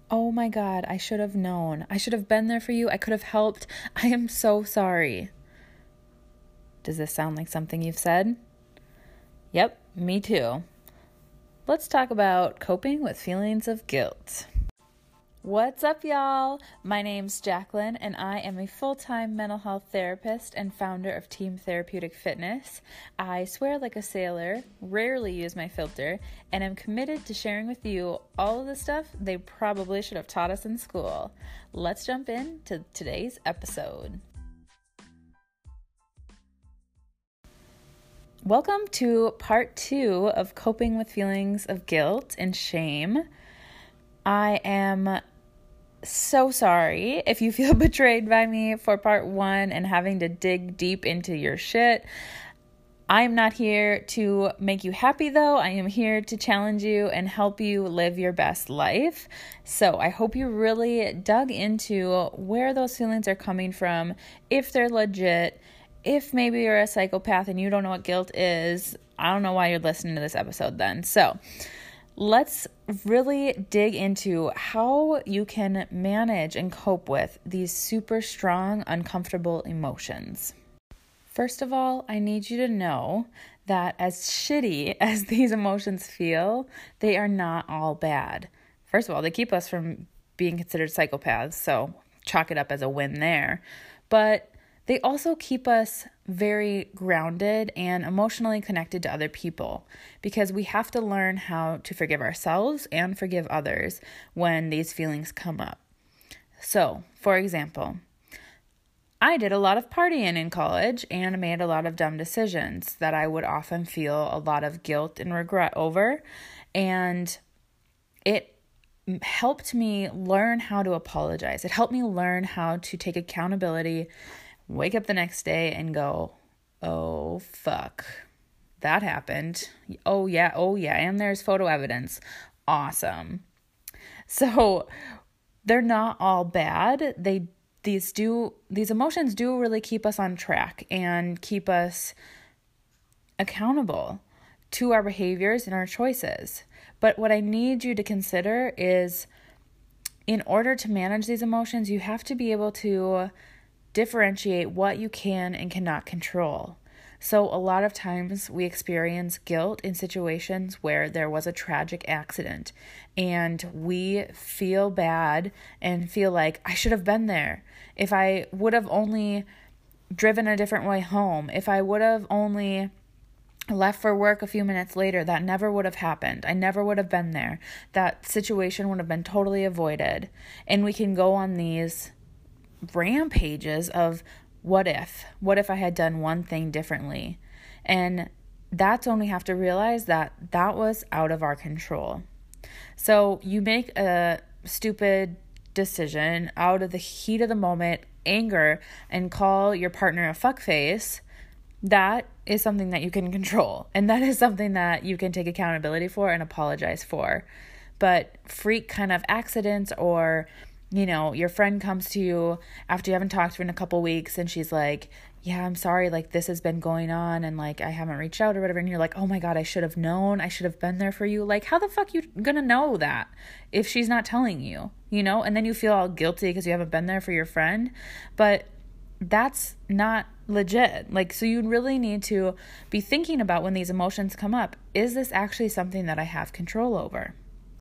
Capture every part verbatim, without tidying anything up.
oh my God, I should have known. I should have been there for you. I could have helped. I am so sorry. Does this sound like something you've said? Yep, me too. Let's talk about coping with feelings of guilt. What's up, y'all? My name's Jacqueline, and I am a full-time mental health therapist and founder of Team Therapeutic Fitness. I swear like a sailor, rarely use my filter, and am committed to sharing with you all of the stuff they probably should have taught us in school. Let's jump into today's episode. Welcome to part two of coping with feelings of guilt and shame. I am so sorry if you feel betrayed by me for part one and having to dig deep into your shit. I'm not here to make you happy though. I am here to challenge you and help you live your best life. So I hope you really dug into where those feelings are coming from, if they're legit, if maybe you're a psychopath and you don't know what guilt is. I don't know why you're listening to this episode then. So let's really dig into how you can manage and cope with these super strong, uncomfortable emotions. First of all, I need you to know that as shitty as these emotions feel, they are not all bad. First of all, they keep us from being considered psychopaths, so chalk it up as a win there. But they also keep us very grounded and emotionally connected to other people because we have to learn how to forgive ourselves and forgive others when these feelings come up. So, for example, I did a lot of partying in college and made a lot of dumb decisions that I would often feel a lot of guilt and regret over, and it helped me learn how to apologize. It helped me learn how to take accountability, wake up the next day and go, oh, fuck, that happened. Oh, yeah, oh, yeah, and there's photo evidence. Awesome. So they're not all bad. They these do these emotions do really keep us on track and keep us accountable to our behaviors and our choices. But what I need you to consider is, in order to manage these emotions, you have to be able to differentiate what you can and cannot control. So a lot of times we experience guilt in situations where there was a tragic accident and we feel bad and feel like I should have been there. If I would have only driven a different way home, if I would have only left for work a few minutes later, that never would have happened. I never would have been there. That situation would have been totally avoided. And we can go on these rampages of what if, what if I had done one thing differently? And that's when we have to realize that that was out of our control. So you make a stupid decision out of the heat of the moment, anger, and call your partner a fuckface. That is something that you can control. And that is something that you can take accountability for and apologize for. But freak kind of accidents, or you know, your friend comes to you after you haven't talked to her in a couple weeks and she's like, yeah, I'm sorry, like this has been going on and like I haven't reached out or whatever. And you're like, oh my God, I should have known. I should have been there for you. Like, how the fuck you gonna know that if she's not telling you, you know? And then you feel all guilty because you haven't been there for your friend. But that's not legit. Like, so you really need to be thinking about when these emotions come up, is this actually something that I have control over?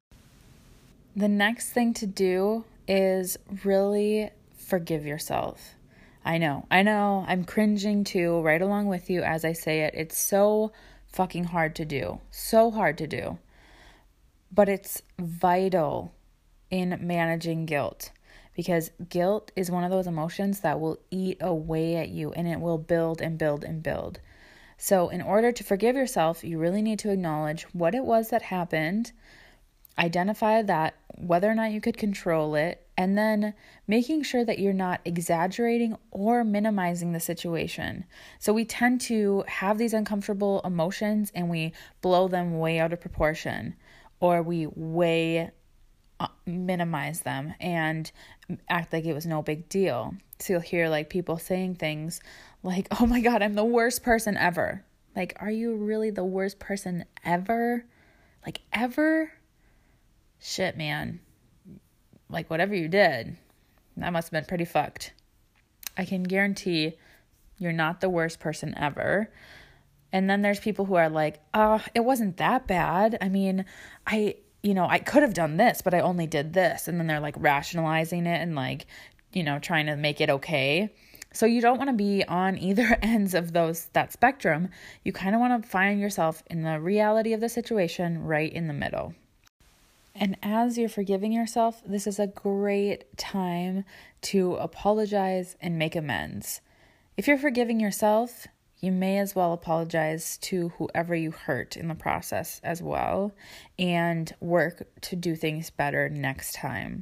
The next thing to do is really forgive yourself. I know, I know, I'm cringing too, right along with you as I say it. It's so fucking hard to do, so hard to do. But it's vital in managing guilt, because guilt is one of those emotions that will eat away at you and it will build and build and build. So in order to forgive yourself, you really need to acknowledge what it was that happened, identify that, whether or not you could control it, and then making sure that you're not exaggerating or minimizing the situation. So we tend to have these uncomfortable emotions and we blow them way out of proportion, or we way uh, minimize them and act like it was no big deal. So you'll hear like people saying things like, oh my God, I'm the worst person ever. Like, are you really the worst person ever? Like, ever? Shit, man. like whatever you did, that must have been pretty fucked. I can guarantee you're not the worst person ever. And then there's people who are like, oh, it wasn't that bad. I mean, I, you know, I could have done this, but I only did this. And then they're like rationalizing it and like, you know, trying to make it okay. So you don't want to be on either ends of those, that spectrum. You kind of want to find yourself in the reality of the situation right in the middle. And as you're forgiving yourself, this is a great time to apologize and make amends. If you're forgiving yourself, you may as well apologize to whoever you hurt in the process as well, and work to do things better next time.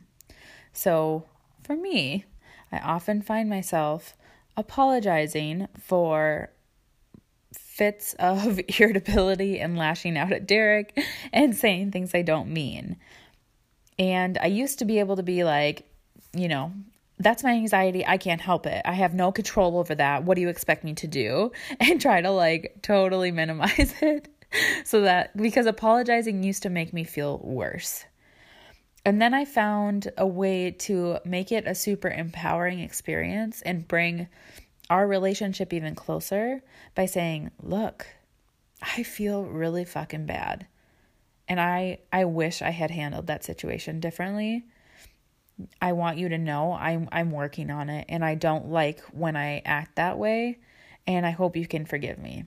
So for me, I often find myself apologizing for fits of irritability and lashing out at Derek and saying things I don't mean. And I used to be able to be like, you know, that's my anxiety. I can't help it. I have no control over that. What do you expect me to do? And try to like totally minimize it so that, because apologizing used to make me feel worse. And then I found a way to make it a super empowering experience and bring our relationship even closer by saying, look, I feel really fucking bad. And I, I wish I had handled that situation differently. I want you to know I'm, I'm working on it, and I don't like when I act that way, and I hope you can forgive me.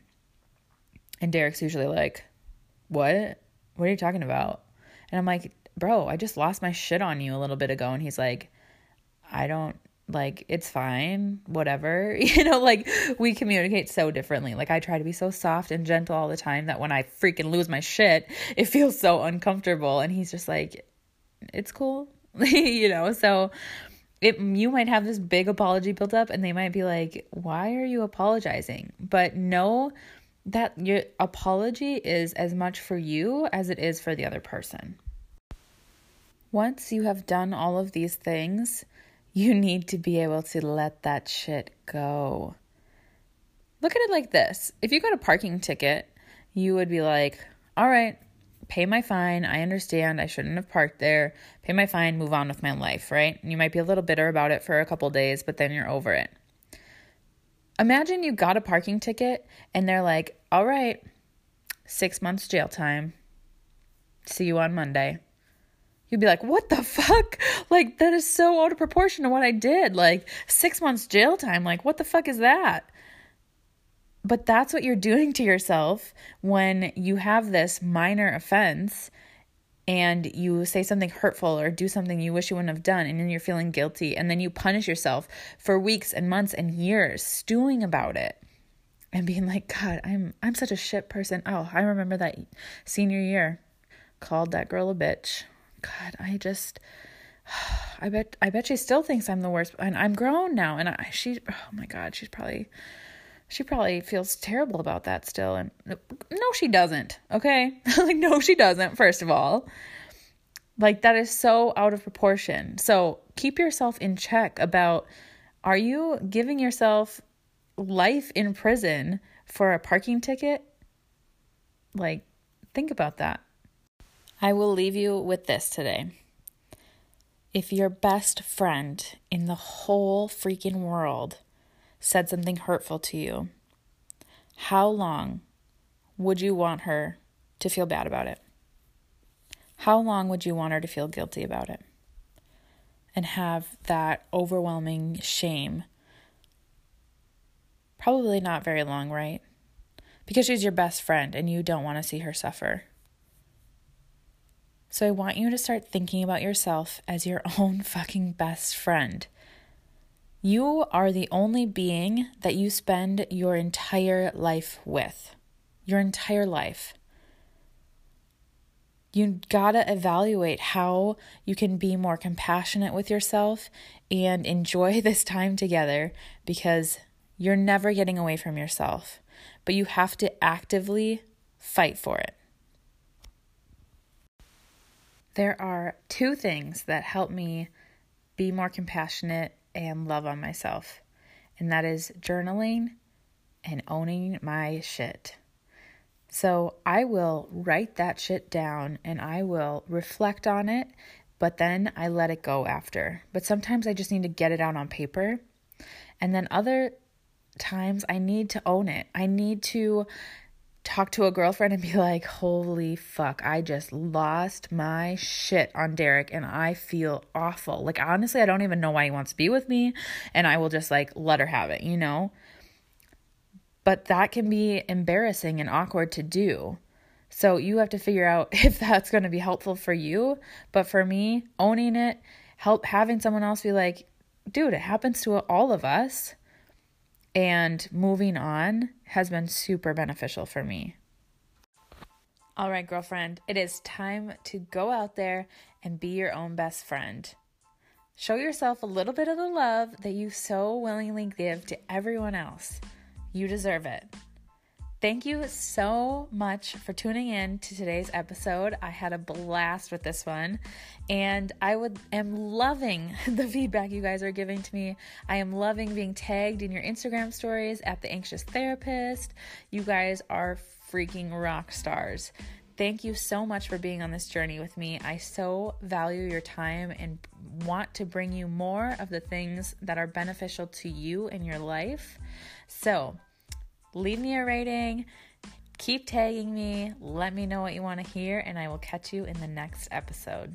And Derek's usually like, what? What are you talking about? And I'm like, bro, I just lost my shit on you a little bit ago. And he's like, I don't, like, it's fine, whatever. You know, like, we communicate so differently. Like, I try to be so soft and gentle all the time that when I freaking lose my shit, it feels so uncomfortable. And he's just like, it's cool. You know, so it, you might have this big apology built up, and they might be like, why are you apologizing? But know that your apology is as much for you as it is for the other person. Once you have done all of these things, you need to be able to let that shit go. Look at it like this. If you got a parking ticket, you would be like, all right, pay my fine. I understand I shouldn't have parked there. Pay my fine, move on with my life, right? And you might be a little bitter about it for a couple days, but then you're over it. Imagine you got a parking ticket and they're like, all right, six months jail time. See you on Monday. You'd be like, what the fuck? Like, that is so out of proportion to what I did. Like, six months jail time. Like, what the fuck is that? But that's what you're doing to yourself when you have this minor offense and you say something hurtful or do something you wish you wouldn't have done, and then you're feeling guilty, and then you punish yourself for weeks and months and years stewing about it and being like, God, I'm I'm such a shit person. Oh, I remember that senior year. Called that girl a bitch. God, I just, I bet, I bet she still thinks I'm the worst, and I'm grown now, and I, she, oh my God, she's probably, she probably feels terrible about that still, and no, she doesn't, okay? Like, no, she doesn't, first of all. Like, that is so out of proportion. So keep yourself in check about, are you giving yourself life in prison for a parking ticket? Like, think about that. I will leave you with this today. If your best friend in the whole freaking world said something hurtful to you, how long would you want her to feel bad about it? How long would you want her to feel guilty about it? And have that overwhelming shame? Probably not very long, right? Because she's your best friend and you don't want to see her suffer. So I want you to start thinking about yourself as your own fucking best friend. You are the only being that you spend your entire life with. Your entire life. You gotta evaluate how you can be more compassionate with yourself and enjoy this time together, because you're never getting away from yourself, but you have to actively fight for it. There are two things that help me be more compassionate and love on myself, and that is journaling and owning my shit. So I will write that shit down and I will reflect on it but then I let it go after. But sometimes I just need to get it out on paper. And then other times I need to own it. I need to talk to a girlfriend and be like, holy fuck, I just lost my shit on Derek and I feel awful. Like, honestly, I don't even know why he wants to be with me, and I will just like let her have it, you know? But that can be embarrassing and awkward to do. So you have to figure out if that's going to be helpful for you. But for me, owning it, help having someone else be like, dude, it happens to all of us, and moving on has been super beneficial for me. All right, girlfriend, it is time to go out there and be your own best friend. Show yourself a little bit of the love that you so willingly give to everyone else. You deserve it. Thank you so much for tuning in to today's episode. I had a blast with this one, and I would am loving the feedback you guys are giving to me. I am loving being tagged in your Instagram stories at The Anxious Therapist. You guys are freaking rock stars. Thank you so much for being on this journey with me. I so value your time and want to bring you more of the things that are beneficial to you in your life. So leave me a rating, keep tagging me, let me know what you want to hear, and I will catch you in the next episode.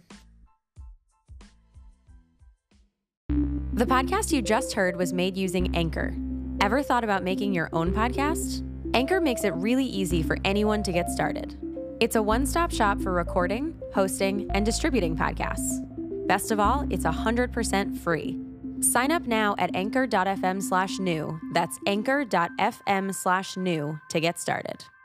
The podcast you just heard was made using Anchor. Ever thought about making your own podcast? Anchor makes it really easy for anyone to get started. It's a one-stop shop for recording, hosting, and distributing podcasts. Best of all, it's one hundred percent free. Sign up now at anchor.fm slash new. That's anchor.fm slash new to get started.